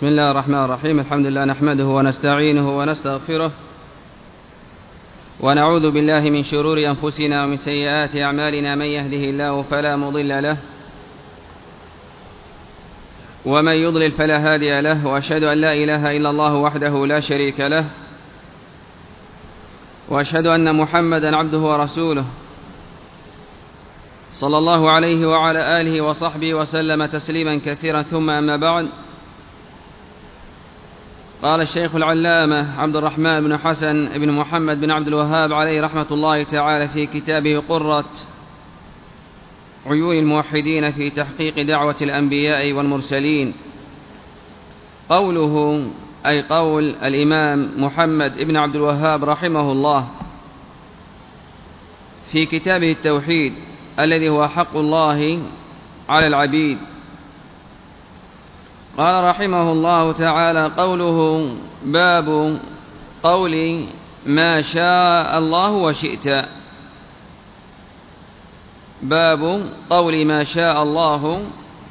بسم الله الرحمن الرحيم. الحمد لله نحمده ونستعينه ونستغفره ونعوذ بالله من شرور أنفسنا ومن سيئات أعمالنا. من يهده الله فلا مضل له ومن يضلل فلا هادي له، وأشهد أن لا إله إلا الله وحده لا شريك له، وأشهد أن محمدا عبده ورسوله صلى الله عليه وعلى آله وصحبه وسلم تسليما كثيرا. ثم أما بعد، قال الشيخ العلامة عبد الرحمن بن حسن بن محمد بن عبد الوهاب عليه رحمة الله تعالى في كتابه قرة عيون الموحدين في تحقيق دعوة الأنبياء والمرسلين، قوله أي قول الإمام محمد بن عبد الوهاب رحمه الله في كتابه التوحيد الذي هو حق الله على العبيد. قال رحمه الله تعالى: قوله باب قول ما شاء الله وشئت. باب قول ما شاء الله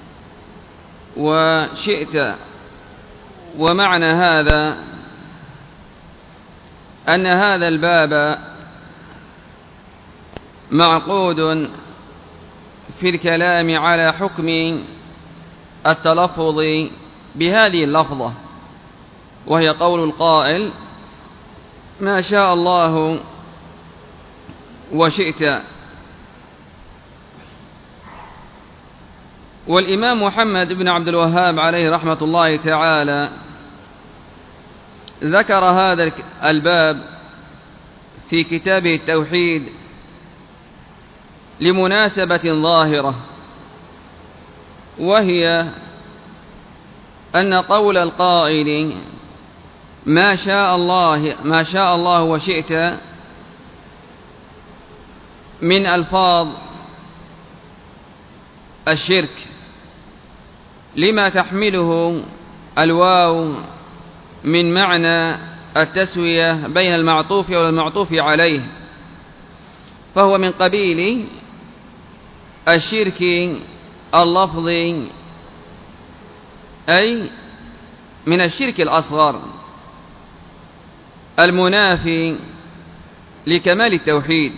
وشئت. ومعنى هذا أن هذا الباب معقود في الكلام على حكم التلفظ بهذه اللفظة، وهي قول القائل ما شاء الله وشئت. والإمام محمد بن عبد الوهاب عليه رحمة الله تعالى ذكر هذا الباب في كتابه التوحيد لمناسبة ظاهرة، وهي أن قول القائل ما شاء الله وشئت من ألفاظ الشرك، لما تحمله الواو من معنى التسوية بين المعطوف والمعطوف عليه، فهو من قبيل الشرك اللفظي، أي من الشرك الأصغر المنافي لكمال التوحيد.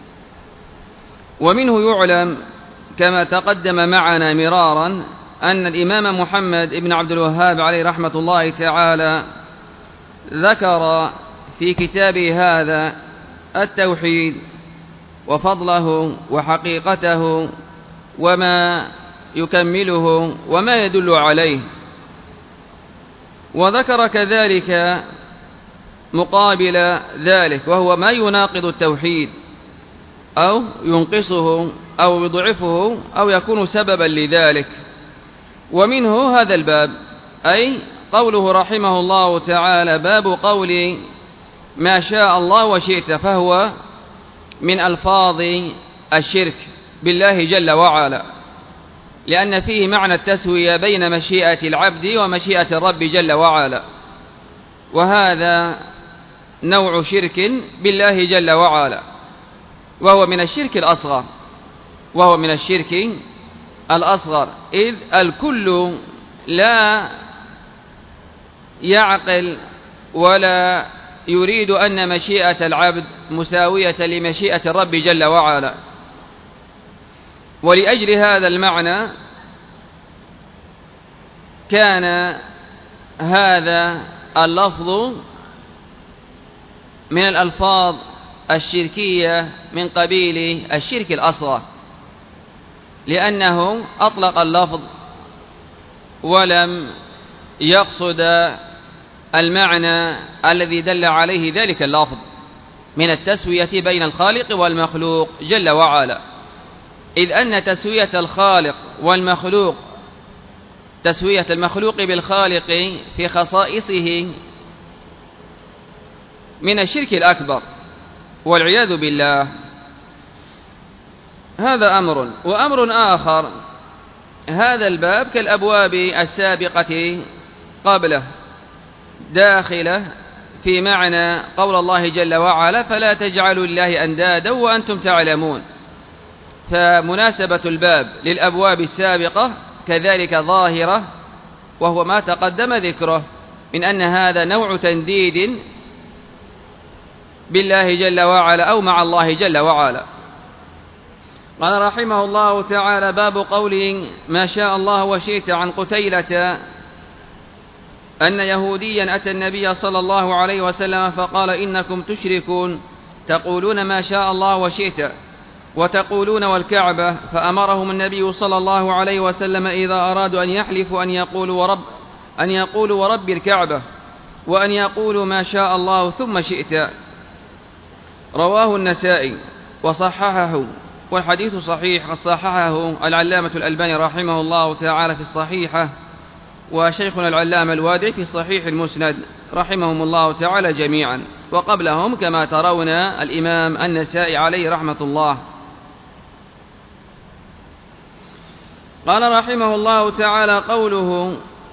ومنه يعلم كما تقدم معنا مرارا أن الإمام محمد بن عبد الوهاب عليه رحمة الله تعالى ذكر في كتابه هذا التوحيد وفضله وحقيقته وما يكمله وما يدل عليه، وذكر كذلك مقابل ذلك وهو ما يناقض التوحيد أو ينقصه أو يضعفه أو يكون سببا لذلك. ومنه هذا الباب، أي قوله رحمه الله تعالى باب قول ما شاء الله وشئت، فهو من ألفاظ الشرك بالله جل وعلا، لأن فيه معنى التسوية بين مشيئة العبد ومشيئة الرب جل وعلا، وهذا نوع شرك بالله جل وعلا، وهو من الشرك الأصغر، إذ الكل لا يعقل ولا يريد أن مشيئة العبد مساوية لمشيئة الرب جل وعلا. ولأجل هذا المعنى كان هذا اللفظ من الألفاظ الشركية من قبيل الشرك الأصغر، لأنه أطلق اللفظ ولم يقصد المعنى الذي دل عليه ذلك اللفظ من التسوية بين الخالق والمخلوق جل وعلا، إذ أن تسوية الخالق والمخلوق، تسوية المخلوق بالخالق في خصائصه من الشرك الأكبر والعياذ بالله. هذا أمر. وأمر آخر، هذا الباب كالأبواب السابقة قبله داخلة في معنى قول الله جل وعلا فلا تجعلوا لله أندادا وأنتم تعلمون، فمناسبة الباب للأبواب السابقة كذلك ظاهرة وهو ما تقدم ذكره من أن هذا نوع تنديد بالله جل وعلا أو مع الله جل وعلا. قال رحمه الله تعالى: باب قوله ما شاء الله وشئت. عن قتيلة أن يهوديا أتى النبي صلى الله عليه وسلم فقال: إنكم تشركون تقولون ما شاء الله وشئت وتقولون والكعبة، فأمرهم النبي صلى الله عليه وسلم إذا أرادوا أن يحلفوا أن يقولوا ورب الكعبة، وأن يقولوا ما شاء الله ثم شئت. رواه النسائي وصححه، والحديث صحيح، قد صححه العلامة الألباني رحمه الله تعالى في الصحيحة، وشيخنا العلامة الوادعي في صحيح المسند رحمهم الله تعالى جميعا، وقبلهم كما ترون الإمام النسائي عليه رحمة الله. قال رحمه الله تعالى: قوله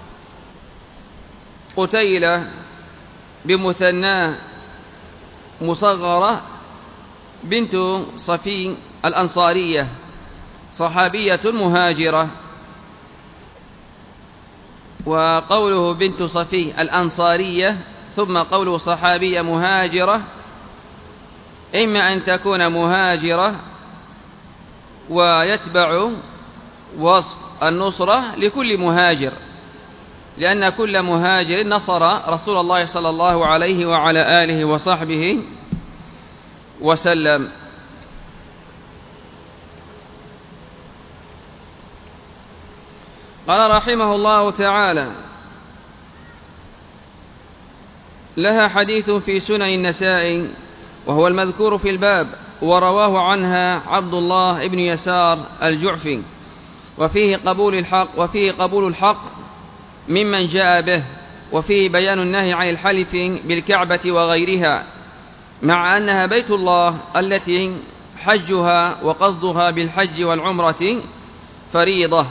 قتيلة بمثناه مصغرة بنت صفي الأنصارية، صحابية مهاجرة. وقوله بنت صفي الأنصارية ثم قوله صحابية مهاجرة، إما أن تكون مهاجرة ويتبع وصف النصرة لكل مهاجر، لأن كل مهاجر نصر رسول الله صلى الله عليه وعلى آله وصحبه وسلم. قال رحمه الله تعالى: لها حديث في سنن النسائي وهو المذكور في الباب، ورواه عنها عبد الله بن يسار الجعفي، وفيه قبول الحق ممن جاء به، وفيه بيان النهي عن الحلف بالكعبة وغيرها، مع أنها بيت الله التي حجها وقصدها بالحج والعمرة فريضة،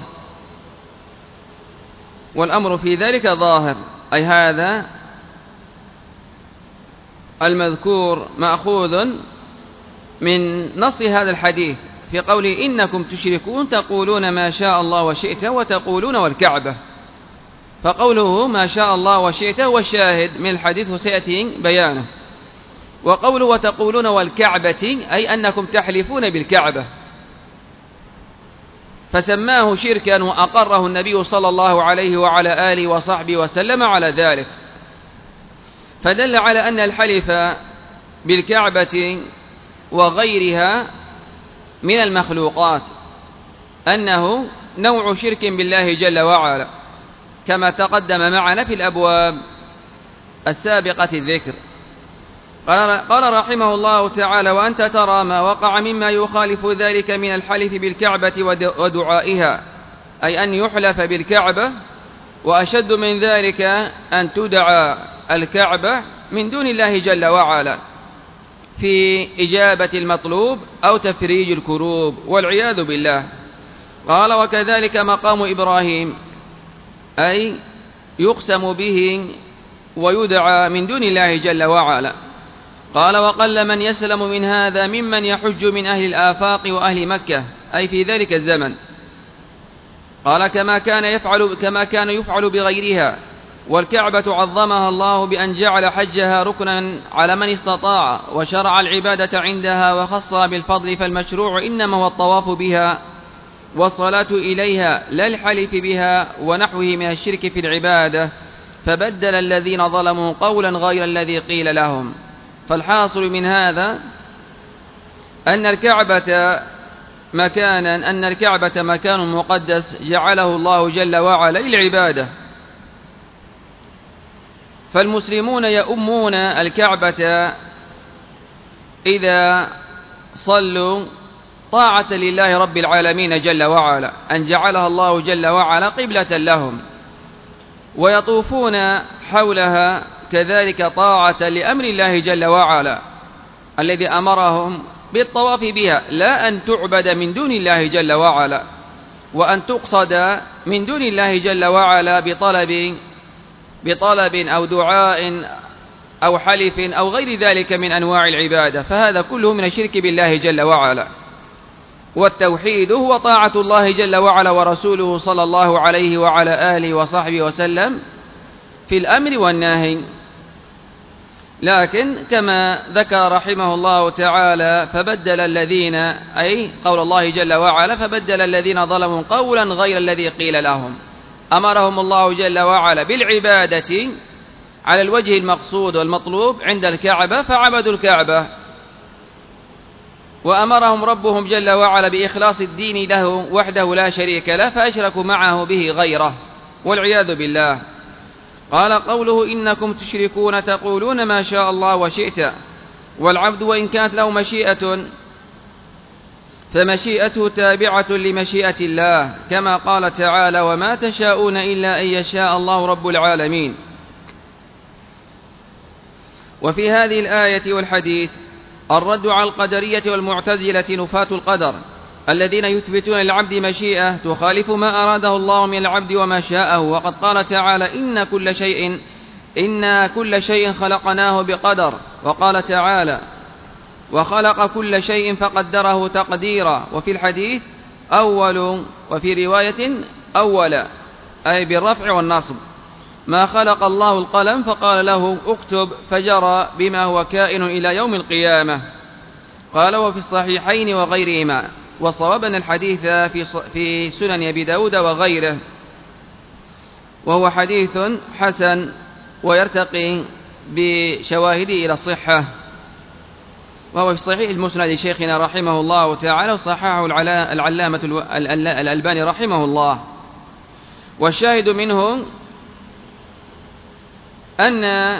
والأمر في ذلك ظاهر، أي هذا المذكور مأخوذ من نص هذا الحديث في قوله: إنكم تشركون تقولون ما شاء الله وشئت وتقولون والكعبة. فقوله ما شاء الله وشئت هو الشاهد من الحديث وسيأتي بيانه، وقوله وتقولون والكعبة أي أنكم تحلفون بالكعبة، فسماه شركا وأقره النبي صلى الله عليه وعلى آله وصحبه وسلم على ذلك، فدل على أن الحلف بالكعبة وغيرها من المخلوقات أنه نوع شرك بالله جل وعلا، كما تقدم معنا في الأبواب السابقة الذكر. قال رحمه الله تعالى: وأنت ترى ما وقع مما يخالف ذلك من الحلف بالكعبة ودعائها، أي أن يحلف بالكعبة، وأشد من ذلك أن تدعى الكعبة من دون الله جل وعلا في إجابة المطلوب أو تفريج الكروب والعياذ بالله. قال: وكذلك مقام إبراهيم، أي يقسم به ويدعى من دون الله جل وعلا. قال: وقل من يسلم من هذا ممن يحج من أهل الآفاق وأهل مكة، أي في ذلك الزمن. قال: كما كان يفعل بغيرها، والكعبة عظمها الله بأن جعل حجها ركنا على من استطاع، وشرع العبادة عندها وخصها بالفضل، فالمشروع إنما هو الطواف بها والصلاة إليها، لا الحلف بها ونحوه من الشرك في العبادة، فبدل الذين ظلموا قولا غير الذي قيل لهم. فالحاصل من هذا أن الكعبة مكان مقدس جعله الله جل وعلا للعبادة، فالمسلمون يؤمون الكعبة إذا صلوا طاعة لله رب العالمين جل وعلا، أن جعلها الله جل وعلا قبلة لهم، ويطوفون حولها كذلك طاعة لأمر الله جل وعلا الذي أمرهم بالطواف بها، لا أن تعبد من دون الله جل وعلا، وأن تقصد من دون الله جل وعلا بطلب أو دعاء أو حلف أو غير ذلك من أنواع العبادة، فهذا كله من الشرك بالله جل وعلا. والتوحيد هو طاعة الله جل وعلا ورسوله صلى الله عليه وعلى آله وصحبه وسلم في الأمر والنهي. لكن كما ذكر رحمه الله تعالى فبدل الذين، أي قول الله جل وعلا، فبدل الذين ظلموا قولا غير الذي قيل لهم. أمرهم الله جل وعلا بالعبادة على الوجه المقصود والمطلوب عند الكعبة فعبدوا الكعبة، وأمرهم ربهم جل وعلا بإخلاص الدين له وحده لا شريك له فأشركوا معه به غيره والعياذ بالله. قال قوله إنكم تشركون تقولون ما شاء الله وشئت، والعبد وإن كانت له مشيئة فمشيئته تابعة لمشيئة الله، كما قال تعالى وما تشاءون إلا أن يشاء الله رب العالمين. وفي هذه الآية والحديث الرد على القدرية والمعتزلة نفاة القدر الذين يثبتون للعبد مشيئة تخالف ما أراده الله من العبد وما شاءه. وقد قال تعالى إن كل شيء خلقناه بقدر، وقال تعالى وخلق كل شيء فقدره تقديرا. وفي الحديث أول، وفي رواية أول، أي بالرفع والنصب. ما خلق الله القلم فقال له اكتب فجرى بما هو كائن إلى يوم القيامة. قال وفي الصحيحين وغيرهما. وصواب أن الحديث في سنن أبي داود وغيره، وهو حديث حسن ويرتقي بشواهده إلى الصحة، وهو في صحيح المسند شيخنا رحمه الله تعالى وصححه العلامة الألباني رحمه الله. والشاهد منه أن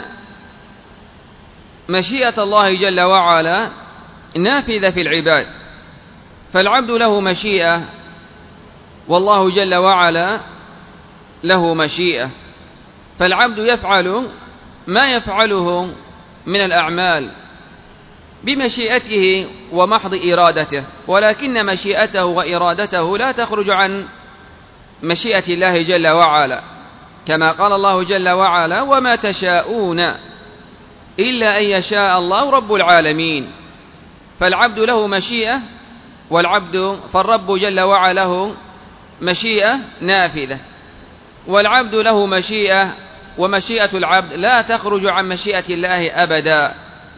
مشيئة الله جل وعلا نافذة في العباد، فالعبد له مشيئة والله جل وعلا له مشيئة، فالعبد يفعل ما يفعله من الأعمال بمشيئته ومحض إرادته، ولكن مشيئته وإرادته لا تخرج عن مشيئة الله جل وعلا، كما قال الله جل وعلا وما تشاءون إلا أن يشاء الله رب العالمين. فالعبد له مشيئة فالرب جل وعلا له مشيئة نافذة، والعبد له مشيئة، ومشيئة العبد لا تخرج عن مشيئة الله أبدا،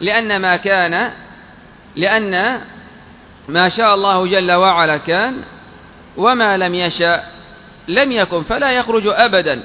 لأن ما شاء الله جل وعلا كان، وما لم يشاء لم يكن، فلا يخرج أبدا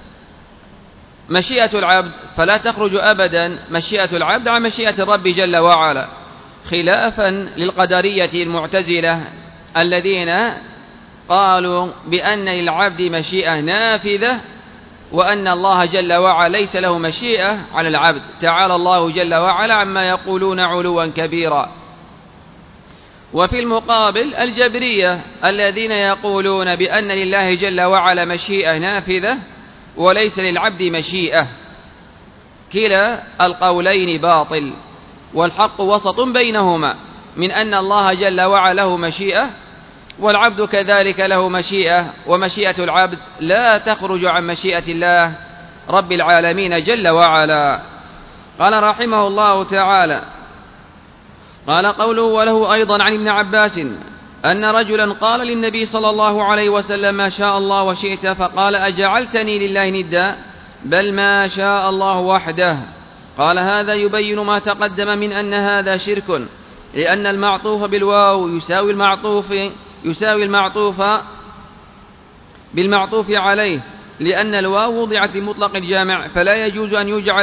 مشيئة العبد، فلا تخرج أبدا مشيئة العبد عن مشيئة الرب جل وعلا، خلافا للقدرية المعتزلة الذين قالوا بأن للعبد مشيئة نافذة وأن الله جل وعلا ليس له مشيئة على العبد. تعالى الله جل وعلا عما يقولون علوا كبيرا. وفي المقابل الجبرية الذين يقولون بأن لله جل وعلا مشيئة نافذة وليس للعبد مشيئة. كلا القولين باطل، والحق وسط بينهما، من أن الله جل وعلا له مشيئة والعبد كذلك له مشيئة، ومشيئة العبد لا تخرج عن مشيئة الله رب العالمين جل وعلا. قال رحمه الله تعالى قال قوله وله أيضا عن ابن عباس أن رجلا قال للنبي صلى الله عليه وسلم ما شاء الله وشئت، فقال أجعلتني لله ندا بل ما شاء الله وحده. قال هذا يبين ما تقدم من أن هذا شرك، لأن المعطوف بالواو يساوي المعطوف بالمعطوف عليه، لأن الواو وضعت لمطلق الجامع، فلا يجوز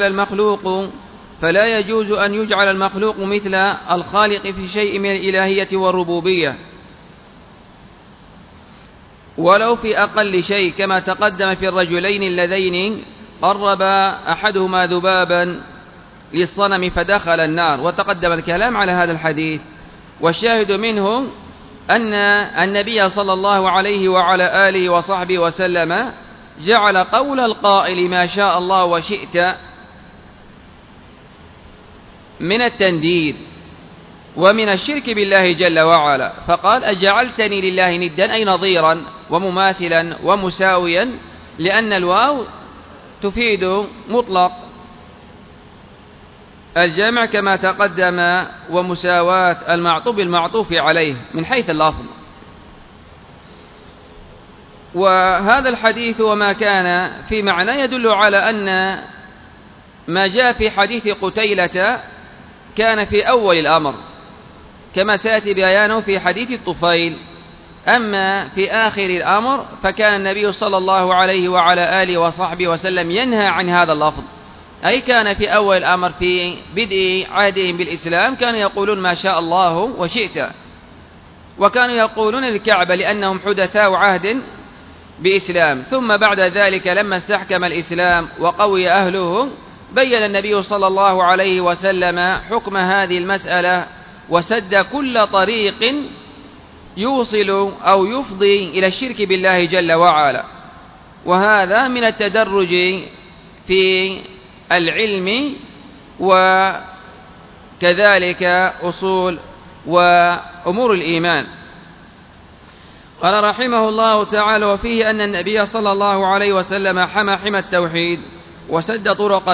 أن يجعل المخلوق مثل الخالق في شيء من الإلهية والربوبية، ولو في أقل شيء، كما تقدم في الرجلين اللذين قرب أحدهما ذبابا للصنم فدخل النار، وتقدم الكلام على هذا الحديث. والشاهد منه أن النبي صلى الله عليه وعلى آله وصحبه وسلم جعل قول القائل ما شاء الله وشئت من التنديد ومن الشرك بالله جل وعلا، فقال أجعلتني لله ندا أي نظيرا ومماثلا ومساويا، لأن الواو تفيد مطلق الجمع كما تقدم، ومساواة المعطوف بالمعطوف عليه من حيث اللفظ، وهذا الحديث وما كان في معنى يدل على أن ما جاء في حديث قتيلة كان في أول الأمر كما سيأتي بيانه في حديث الطفيل. أما في آخر الأمر فكان النبي صلى الله عليه وعلى آله وصحبه وسلم ينهى عن هذا اللفظ، أي كان في أول الأمر في بدء عهدهم بالإسلام كانوا يقولون ما شاء الله وشئت، وكانوا يقولون الكعبة لأنهم حدثاء عهد بإسلام. ثم بعد ذلك لما استحكم الإسلام وقوي أهله بين النبي صلى الله عليه وسلم حكم هذه المسألة وسد كل طريق يوصل أو يفضي إلى الشرك بالله جل وعلا. وهذا من التدرج في العلم وكذلك أصول وأمور الإيمان. قال رحمه الله تعالى: وفيه أن النبي صلى الله عليه وسلم حمى التوحيد وسد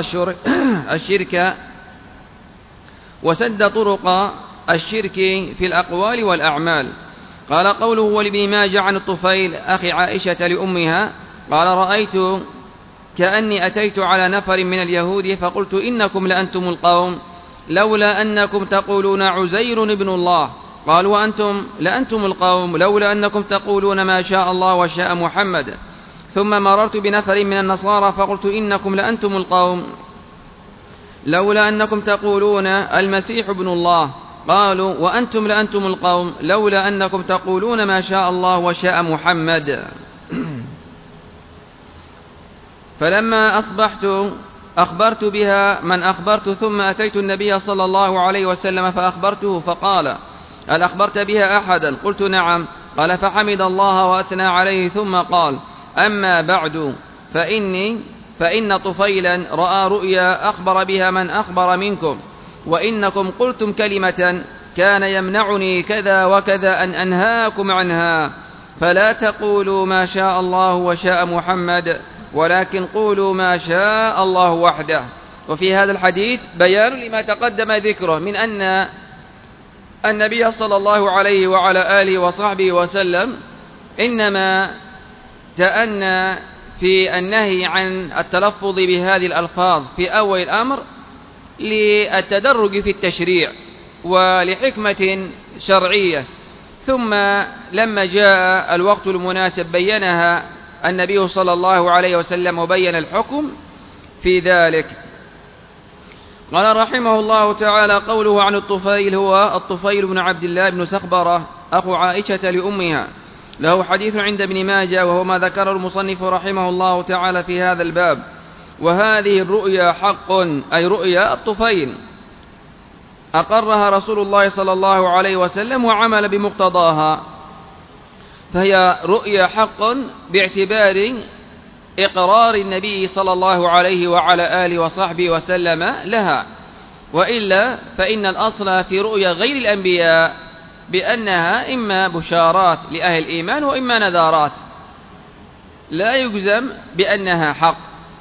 طرق الشرك في الأقوال والأعمال. قال قوله: ولابن ماجه عن الطفيل أخي عائشة لأمها قال: رأيت كأني أتيت على نفر من اليهود فقلت: إنكم لأنتم القوم لولا أنكم تقولون عزير ابن الله. قالوا: وأنتم لأنتم القوم لولا أنكم تقولون ما شاء الله وشاء محمد. ثم مررت بنفر من النصارى فقلت: إنكم لأنتم القوم لولا أنكم تقولون المسيح ابن الله. قالوا: وأنتم لأنتم القوم لولا أنكم تقولون ما شاء الله وشاء محمد. فلما أصبحت أخبرت بها من أخبرت، ثم أتيت النبي صلى الله عليه وسلم فأخبرته فقال: هل أخبرت بها أحدا؟ قلت: نعم. قال: فحمد الله وأثنى عليه ثم قال: أما بعد فإن طفيلا رأى رؤيا أخبر بها من أخبر منكم، وإنكم قلتم كلمة كان يمنعني كذا وكذا أن أنهاكم عنها، فلا تقولوا ما شاء الله وشاء محمد ولكن قولوا ما شاء الله وحده. وفي هذا الحديث بيان لما تقدم ذكره من أن النبي صلى الله عليه وعلى آله وصحبه وسلم إنما تأنى في النهي عن التلفظ بهذه الألفاظ في أول الأمر للتدرج في التشريع ولحكمة شرعية، ثم لما جاء الوقت المناسب بينها النبي صلى الله عليه وسلم وبين الحكم في ذلك. قال رحمه الله تعالى: قوله عن الطفيل هو الطفيل بن عبد الله بن سخبرة أخو عائشة لأمها، له حديث عند ابن ماجه وهو ما ذكر المصنف رحمه الله تعالى في هذا الباب. وهذه الرؤيا حق، أي رؤيا الطفيل أقرها رسول الله صلى الله عليه وسلم وعمل بمقتضاها، فهي رؤيا حق باعتبار إقرار النبي صلى الله عليه وعلى آله وصحبه وسلم لها، وإلا فإن الأصل في رؤيا غير الأنبياء بأنها إما بشارات لأهل الإيمان وإما نذارات، لا يجزم بأنها حق،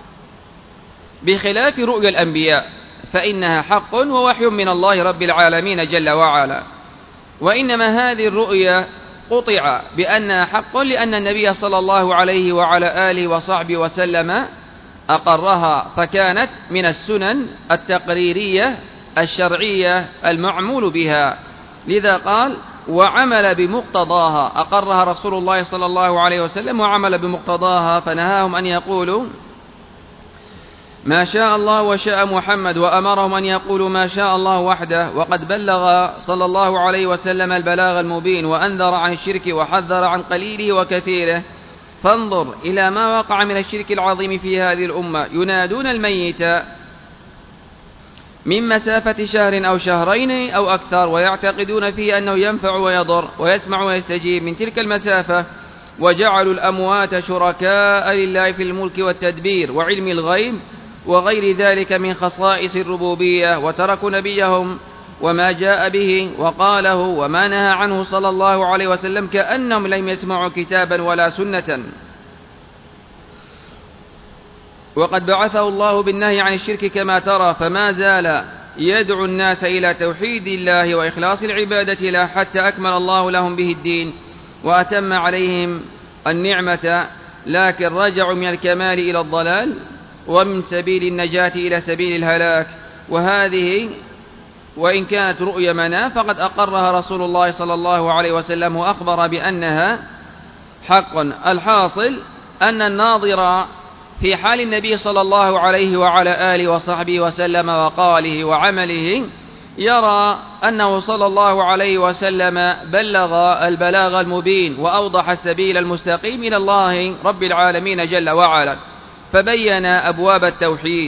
بخلاف رؤيا الأنبياء فإنها حق ووحي من الله رب العالمين جل وعلا. وإنما هذه الرؤيا قطع بأنها حق لأن النبي صلى الله عليه وعلى آله وصحبه وسلم أقرها، فكانت من السنن التقريرية الشرعية المعمول بها، لذا قال: وعمل بمقتضاها، أقرها رسول الله صلى الله عليه وسلم وعمل بمقتضاها، فنهاهم أن يقولوا ما شاء الله وشاء محمد، وأمرهم أن يقولوا ما شاء الله وحده. وقد بلغ صلى الله عليه وسلم البلاغ المبين وأنذر عن الشرك وحذر عن قليله وكثيره. فانظر إلى ما وقع من الشرك العظيم في هذه الأمة، ينادون الميت من مسافة شهر أو شهرين أو أكثر، ويعتقدون فيه أنه ينفع ويضر ويسمع ويستجيب من تلك المسافة، وجعلوا الأموات شركاء لله في الملك والتدبير وعلم الغيب وغير ذلك من خصائص الربوبية، وتركوا نبيهم وما جاء به وقاله وما نهى عنه صلى الله عليه وسلم كأنهم لم يسمعوا كتابا ولا سنة. وقد بعثه الله بالنهي عن الشرك كما ترى، فما زال يدعو الناس إلى توحيد الله وإخلاص العبادة له حتى أكمل الله لهم به الدين وأتم عليهم النعمة لكن رجعوا من الكمال إلى الضلال ومن سبيل النجاة إلى سبيل الهلاك. وهذه وإن كانت رؤيا منام فقد أقرها رسول الله صلى الله عليه وسلم وأخبر بأنها حق. الحاصل أن الناظر في حال النبي صلى الله عليه وعلى آله وصحبه وسلم وقاله وعمله يرى أنه صلى الله عليه وسلم بلغ البلاغ المبين وأوضح السبيل المستقيم إلى الله رب العالمين جل وعلا، فبين أبواب التوحيد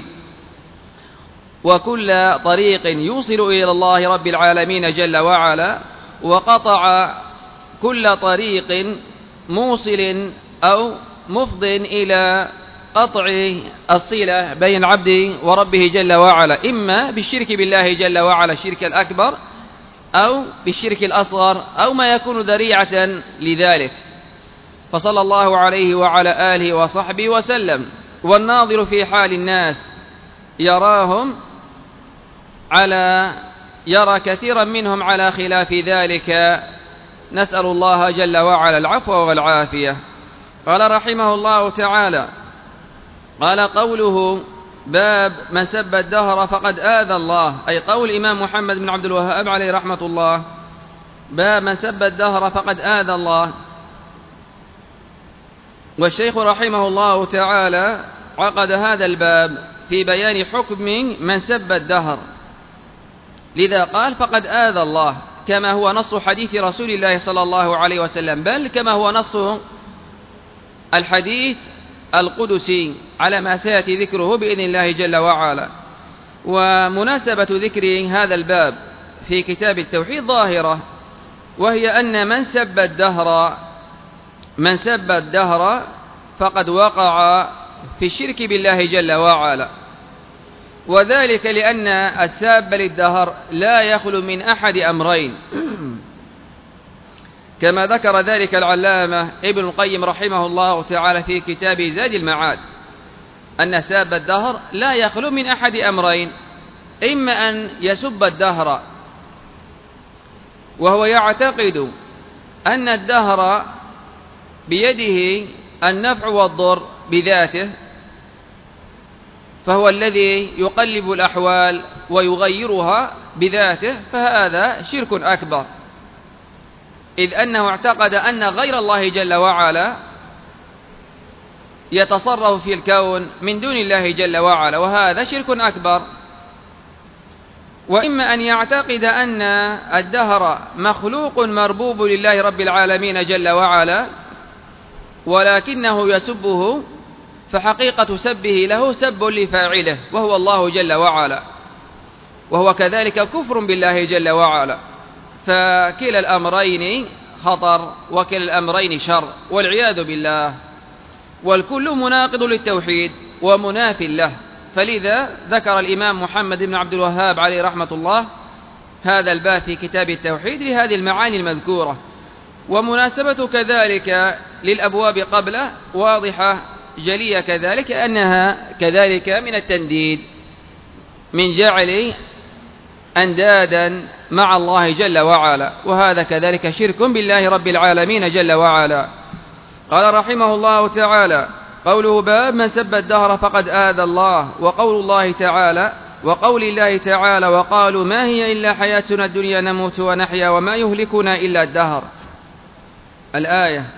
وكل طريق يوصل إلى الله رب العالمين جل وعلا، وقطع كل طريق موصل أو مفض إلى قطع الصلة بين العبد وربه جل وعلا، إما بالشرك بالله جل وعلا الشرك الأكبر أو بالشرك الأصغر أو ما يكون ذريعة لذلك. فصلى الله عليه وعلى آله وصحبه وسلم. والناظر في حال الناس يرى كثيرا منهم على خلاف ذلك، نسأل الله جل وعلا العفو والعافية. قال رحمه الله تعالى: قال قوله باب من سب الدهر فقد آذى الله، أي قول الإمام محمد بن عبد الوهاب عليه رحمة الله: باب من سب الدهر فقد آذى الله. والشيخ رحمه الله تعالى عقد هذا الباب في بيان حكم من سب الدهر، لذا قال فقد آذى الله، كما هو نص حديث رسول الله صلى الله عليه وسلم، بل كما هو نص الحديث القدسي على ما سيأتي ذكره بإذن الله جل وعلا. ومناسبة ذكر هذا الباب في كتاب التوحيد ظاهرة، وهي أن من سب الدهر فقد وقع في الشرك بالله جل وعلا، وذلك لأن الساب للدهر لا يخلو من أحد أمرين، كما ذكر ذلك العلامة ابن القيم رحمه الله تعالى في كتابه زاد المعاد، أن ساب الدهر لا يخلو من أحد أمرين: إما أن يسب الدهر وهو يعتقد أن الدهر بيده النفع والضر بذاته، فهو الذي يقلب الأحوال ويغيرها بذاته، فهذا شرك أكبر، إذ أنه اعتقد أن غير الله جل وعلا يتصرف في الكون من دون الله جل وعلا، وهذا شرك أكبر. وإما أن يعتقد أن الدهر مخلوق مربوب لله رب العالمين جل وعلا، ولكنه يسبه، فحقيقة سبه له سب لفاعله وهو الله جل وعلا، وهو كذلك كفر بالله جل وعلا. فكلا الأمرين خطر وكلا الأمرين شر والعياذ بالله، والكل مناقض للتوحيد ومناف له. فلذا ذكر الإمام محمد بن عبد الوهاب عليه رحمة الله هذا الباب في كتاب التوحيد لهذه المعاني المذكورة. ومناسبة كذلك للأبواب قبله واضحة جلية كذلك، أنها كذلك من التنديد، من جعل أندادا مع الله جل وعلا، وهذا كذلك شرك بالله رب العالمين جل وعلا. قال رحمه الله تعالى: قوله باب من سب الدهر فقد آذى الله. وقول الله تعالى: وقالوا ما هي إلا حياتنا الدنيا نموت ونحيا وما يهلكنا إلا الدهر. الآية.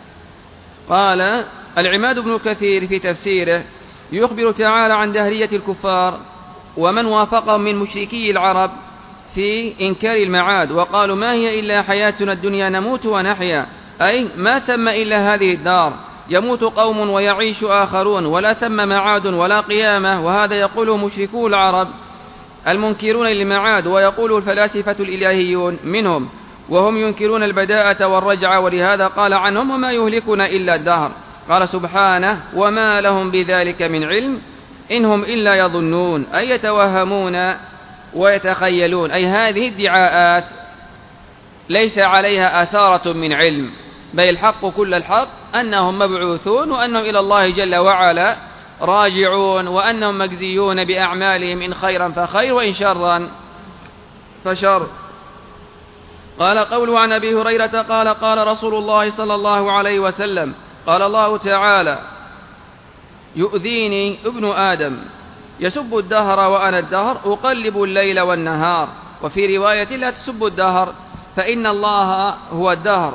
قال العماد بن كثير في تفسيره: يخبر تعالى عن دهرية الكفار ومن وافقهم من مشركي العرب في إنكار المعاد، وقالوا ما هي إلا حياتنا الدنيا نموت ونحيا، أي ما ثم إلا هذه الدار، يموت قوم ويعيش آخرون، ولا ثم معاد ولا قيامة. وهذا يقوله مشركو العرب المنكرون للمعاد، ويقوله الفلاسفة الإلهيون منهم، وهم ينكرون البداءة والرجعة، ولهذا قال عنهم: وما يهلكنا إلا الدهر. قال سبحانه: وما لهم بذلك من علم إنهم إلا يظنون، أي يتوهمون ويتخيلون، أي هذه ادعاءات ليس عليها أثارة من علم، بل الحق كل الحق أنهم مبعوثون، وأنهم إلى الله جل وعلا راجعون، وأنهم مجزيون بأعمالهم إن خيرا فخير وإن شرا فشر. قال قوله عن أبي هريرة قال: قال رسول الله صلى الله عليه وسلم: قال الله تعالى: يؤذيني ابن آدم يسب الدهر وأنا الدهر أقلب الليل والنهار. وفي رواية: لا تسبوا الدهر فإن الله هو الدهر.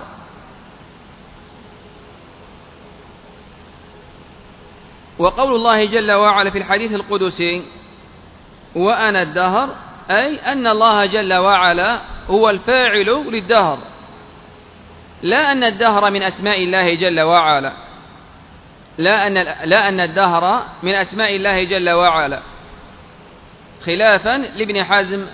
وقول الله جل وعلا في الحديث القدسي: وأنا الدهر، أي أن الله جل وعلا هو الفاعل للدهر، لا أن الدهر من أسماء الله جل وعلا، لا أن الدهر من أسماء الله جل وعلا، خلافا لابن حزم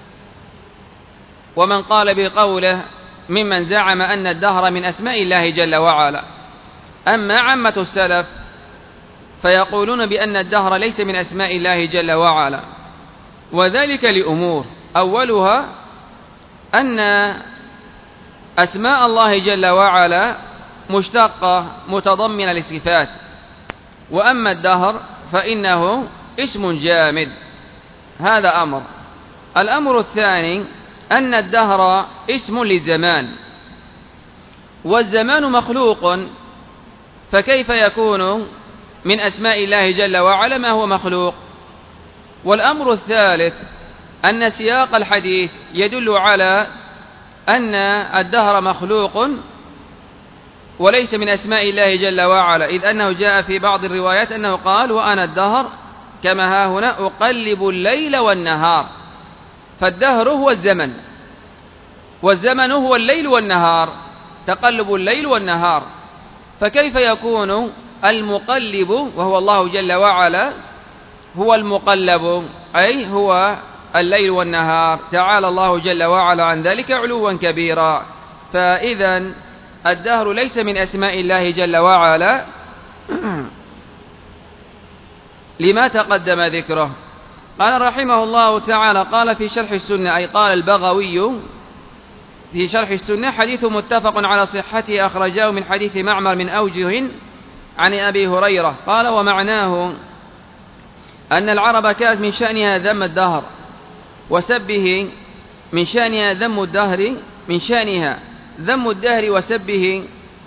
ومن قال بقوله ممن زعم أن الدهر من أسماء الله جل وعلا. أما عامة السلف فيقولون بأن الدهر ليس من أسماء الله جل وعلا، وذلك لأمور: أولها أن أسماء الله جل وعلا مشتقة متضمنة لصفات، وأما الدهر فإنه اسم جامد. هذا أمر. الأمر الثاني أن الدهر اسم للزمان، والزمان مخلوق، فكيف يكون من أسماء الله جل وعلا ما هو مخلوق؟ والأمر الثالث أن سياق الحديث يدل على أن الدهر مخلوق وليس من أسماء الله جل وعلا، إذ أنه جاء في بعض الروايات أنه قال: وأنا الدهر كما ها هنا أقلب الليل والنهار. فالدهر هو الزمن، والزمن هو الليل والنهار، تقلب الليل والنهار. فكيف يكون المقلب وهو الله جل وعلا هو المقلب، أي هو الليل والنهار؟ تعالى الله جل وعلا عن ذلك علوا كبيرا. فإذا الدهر ليس من أسماء الله جل وعلا لما تقدم ذكره. قال رحمه الله تعالى: قال في شرح السنة، أي قال البغوي في شرح السنة: حديث متفق على صحته، أخرجاه من حديث معمر من أوجه عن أبي هريرة. قال: ومعناه أن العرب كانت من شأنها ذم الدهر وسبه، من شأنها ذم الدهر، من شأنها ذم الدهر وسبه.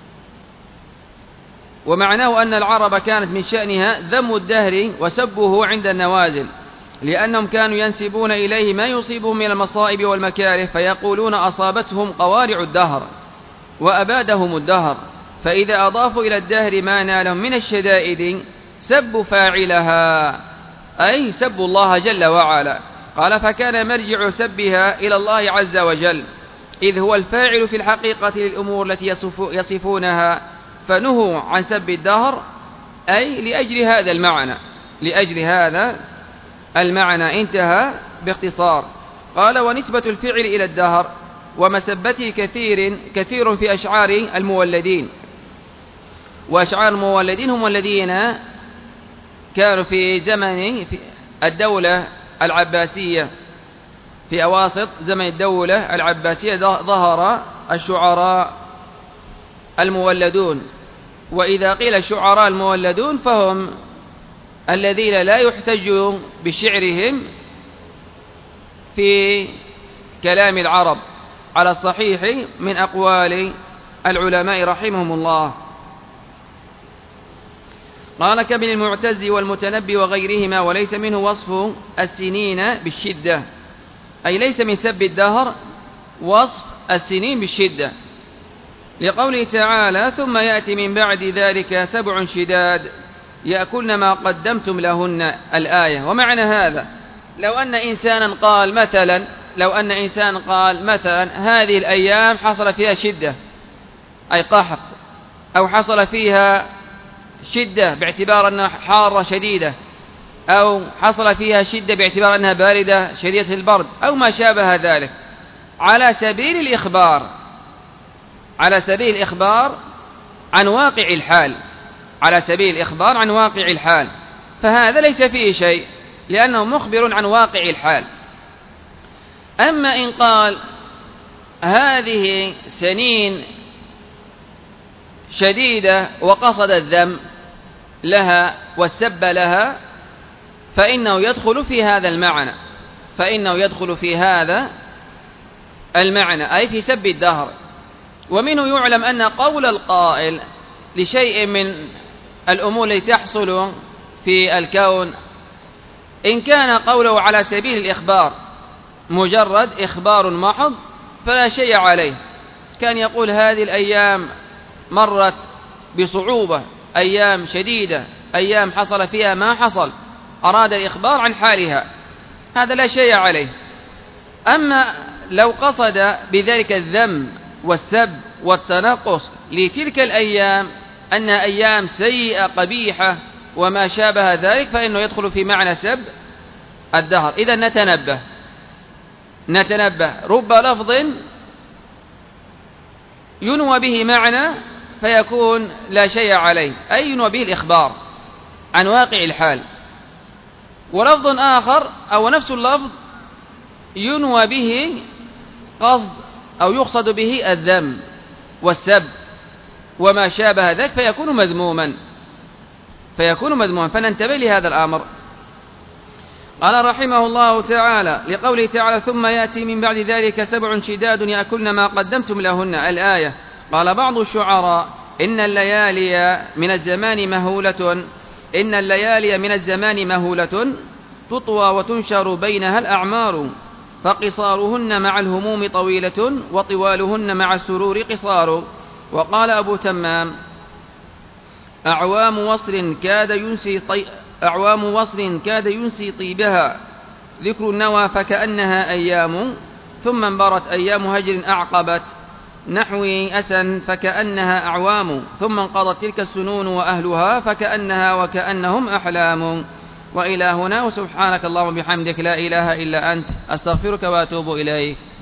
ومعناه أن العرب كانت من شأنها ذم الدهر وسبه عند النوازل، لأنهم كانوا ينسبون إليه ما يصيبهم من المصائب والمكاره، فيقولون: أصابتهم قوارع الدهر وأبادهم الدهر. فإذا أضافوا إلى الدهر ما نالهم من الشدائد سبوا فاعلها، أي سبوا الله جل وعلا. قال: فكان مرجع سبها إلى الله عز وجل، إذ هو الفاعل في الحقيقة للأمور التي يصفونها، فنهوا عن سب الدهر، أي لأجل هذا المعنى، لأجل هذا المعنى. انتهى باختصار. قال: ونسبة الفعل إلى الدهر ومسبته كثير في أشعار المولدين. وأشعار المولدين هم الذين كانوا في زمن الدولة العباسية، في أواسط زمن الدولة العباسية ظهر الشعراء المولدون. وإذا قيل الشعراء المولدون فهم الذين لا يحتج بشعرهم في كلام العرب على الصحيح من أقوال العلماء رحمهم الله. قال: كابن المعتز والمتنبي وغيرهما، وليس منه وصف السنين بالشدة، أي ليس من سب الدهر وصف السنين بالشدة، لقوله تعالى: ثم يأتي من بعد ذلك 7 شداد يأكلن ما قدمتم لهن، الآية. ومعنى هذا لو أن إنسانا قال مثلا هذه الأيام حصل فيها شدة، أي قحط، أو حصل فيها شدة باعتبار أنها حارة شديدة، أو حصل فيها شدة باعتبار أنها باردة شديدة البرد، أو ما شابه ذلك، على سبيل الإخبار عن واقع الحال، على سبيل الإخبار عن واقع الحال، فهذا ليس فيه شيء، لأنه مخبر عن واقع الحال. أما إن قال هذه سنين شديدة وقصد الذم لها والسب لها، فإنه يدخل في هذا المعنى، أي في سب الدهر. ومنه يعلم أن قول القائل لشيء من الأمور التي تحصل في الكون، إن كان قوله على سبيل الإخبار مجرد إخبار محض فلا شيء عليه، كان يقول هذه الأيام مرت بصعوبة، أيام شديدة، أيام حصل فيها ما حصل، أراد الإخبار عن حالها، هذا لا شيء عليه. أما لو قصد بذلك الذم والسب والتنقص لتلك الأيام أنها أيام سيئة قبيحة وما شابه ذلك، فإنه يدخل في معنى سب الدهر. إذا نتنبه، رب لفظ ينوى به معنى فيكون لا شيء عليه، أي ينوى به الإخبار عن واقع الحال، ولفظ آخر أو نفس اللفظ ينوى به قصد أو يقصد به الذم والسب وما شابه ذلك فيكون مذموما، فننتبه لهذا الأمر. قال رحمه الله تعالى لقوله تعالى ثم يأتي من بعد ذلك 7 شداد يأكلن ما قدمتم لهن الآية. قال بعض الشعراء إن الليالي من الزمان مهولة تطوى وتنشر بينها الأعمار، فقصارهن مع الهموم طويلة وطوالهن مع السرور قصار. وقال أبو تمام أعوام وصل كاد ينسي طيبها ذكر النوى فكأنها أيام، ثم انبرت أيام هجر أعقبت نحوي أسا فكأنها أعوام، ثم انقضت تلك السنون وأهلها فكأنها وكأنهم أحلام. وإلى هنا، وسبحانك اللهم وبحمدك لا إله إلا أنت أستغفرك وأتوب إليك.